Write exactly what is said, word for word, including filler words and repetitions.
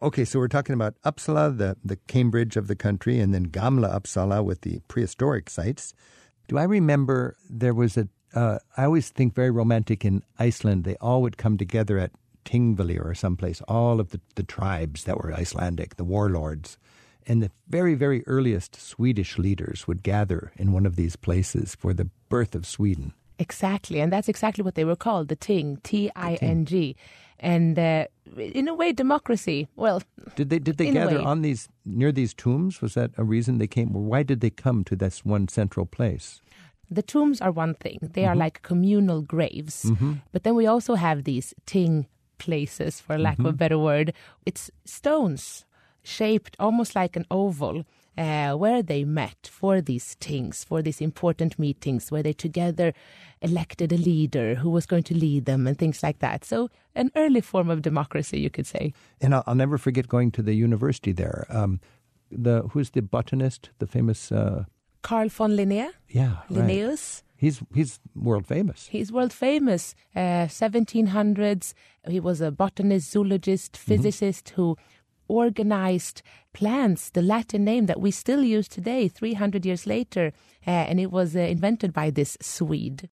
Okay, so we're talking about Uppsala, the, the Cambridge of the country, and then Gamla Uppsala with the prehistoric sites. Do I remember there was a, uh, I always think very romantic in Iceland, they all would come together at Thingvellir or someplace, all of the, the tribes that were Icelandic, the warlords. And the very, very earliest Swedish leaders would gather in one of these places for the birth of Sweden. Exactly, and that's exactly what they were called, the Ting, T I N G. And uh, in a way, democracy, well, Did they did they gather on these, near these tombs? Was that a reason they came? Or why did they come to this one central place? The tombs are one thing. They mm-hmm. are like communal graves. Mm-hmm. But then we also have these Ting places, for lack mm-hmm. of a better word. It's stones shaped almost like an oval, uh, where they met for these things, for these important meetings, where they together elected a leader who was going to lead them and things like that. So an early form of democracy, you could say. And I'll, I'll never forget going to the university there. Um, the Who's the botanist, the famous... Uh... Carl von Linné. Yeah, Linnaeus. Right. He's he's world famous. He's world famous. Uh, seventeen hundreds. He was a botanist, zoologist, physicist mm-hmm. who organized plants, the Latin name that we still use today, three hundred years later. Uh, and it was uh, invented by this Swede.